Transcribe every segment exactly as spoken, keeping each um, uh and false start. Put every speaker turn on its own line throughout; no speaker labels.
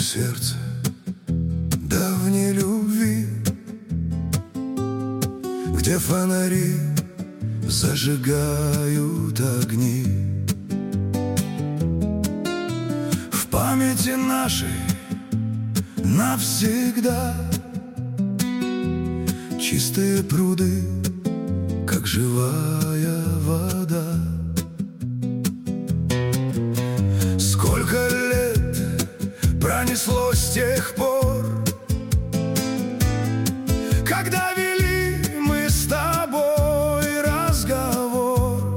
сердце давней любви, где фонари зажигают огни. В памяти нашей навсегда чистые пруды, как живая вода. Сколько лет пронеслось с тех пор, когда вели мы с тобой разговор.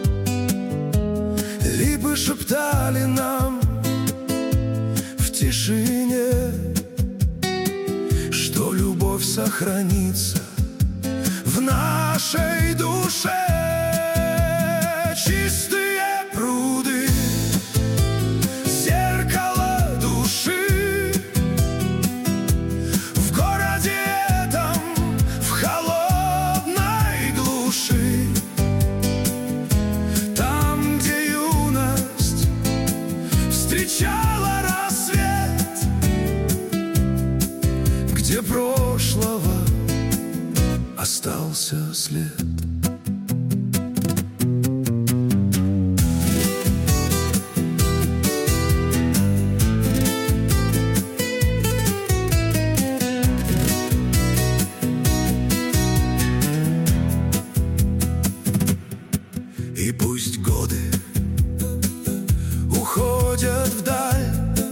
Липы шептали нам в тишине, что любовь сохранится в нашей душе. Чистые пруды, зеркало души, в городе этом, в холодной глуши. Там, где юность встречала рассвет, где прошлого остался след. И пусть годы уходят вдаль,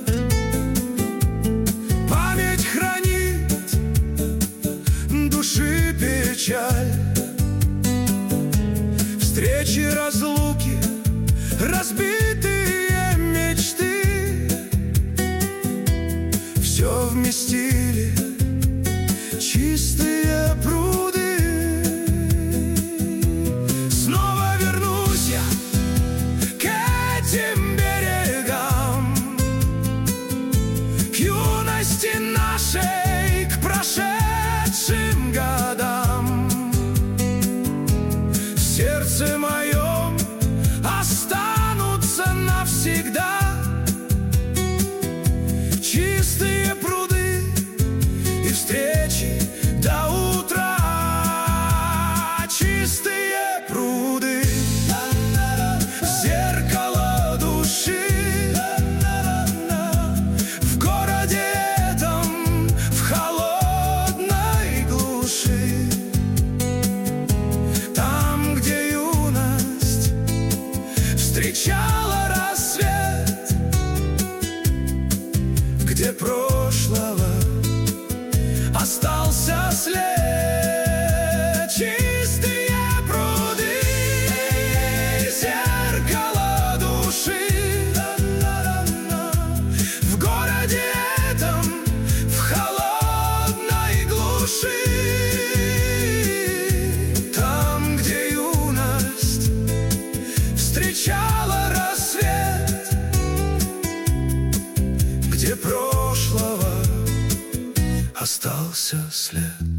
память хранит души печаль. Встречи, разлуки, разбитые мечты все вместили чистые пруды. Снова вернусь я к этим берегам, к юности нашей, к прошедшим годам. В сердце моем останутся навсегда чистые пруды и встречи до утра. Чистые пруды, зеркало души, в городе этом, в холодной глуши. Там, где юность встречала рассвет, где прошлого остался след. Чистые пруды, зеркало души, в городе этом, в холодной глуши. Там, где юность встречала рассвет, где прошлого остался след.